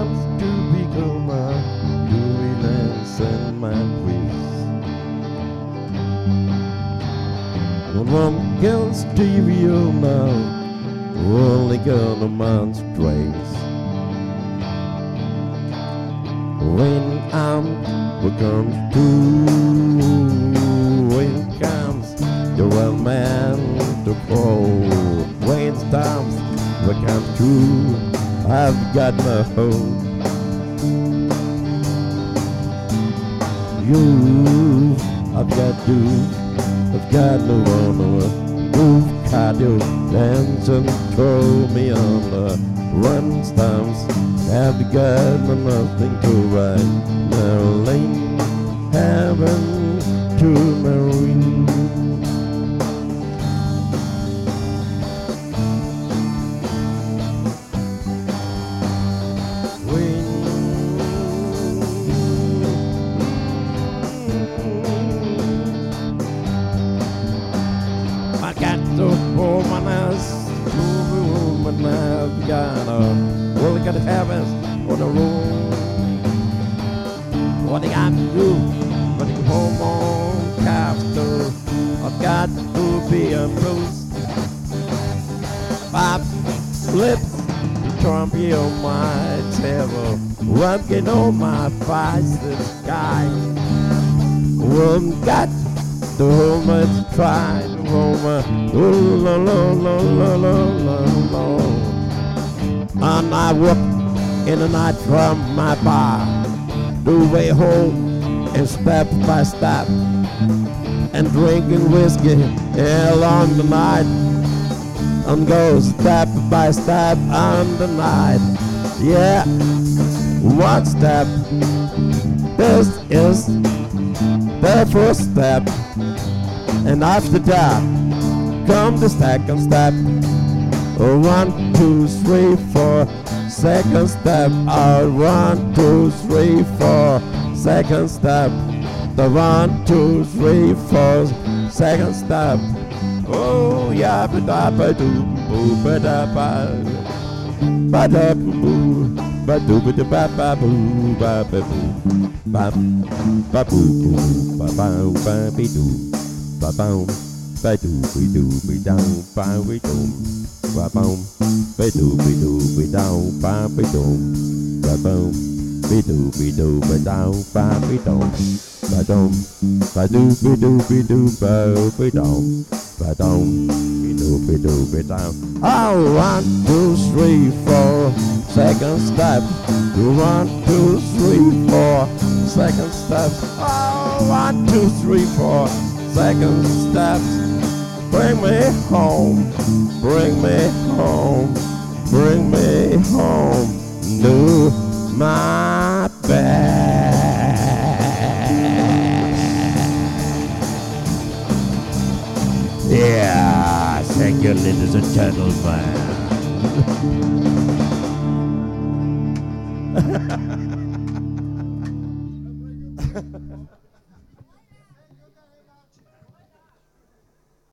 comes to become a doings and my ways. When one gets trivial now, only gonna monstrates. When comes to, when comes the one man to call. When times come true, I've got my hope. You, I've got no one to move, cardio, dance and throw me on the run stumps. I've got nothing to write. Now lane heaven to marine. I got to hold my ass to the woman. I've got well, I got heavens on the road. What I got to do? But I home on after. I've got to be a bruise. Pop lips, trumpy on my table. Working on my bicycle sky. One got too much pride. And I walk in the night from my bar, the way home, and step by step, and drinking whiskey along the night, and go step by step on the night. Yeah, one step. This is the first step. And after that, come the second step. 1, 2, 3, 4. Second step. 1, 2, 3, 4. Second step. The 1, 2, 3, 4. Second step. Oh yeah, ba da ba do boo ba da ba ba da boo ba do ba da ba ba boo ba ba boo ba ba boo boo ba ba ba be do. Ba boom, ba do be do be down, ba we do. Ba boom, ba do be down, ba we do. Ba boom, be do be down, ba we do. Ba dum, ba do be ba we do. Ba dum, be do be down. Oh, 1, 2, 3, 4. Second step. 1, 2, 3, 4. Second step. Oh, 1, 2, 3, 4. Second steps, bring me home, bring me home, bring me home to my bed. Yeah, thank you, ladies and gentlemen.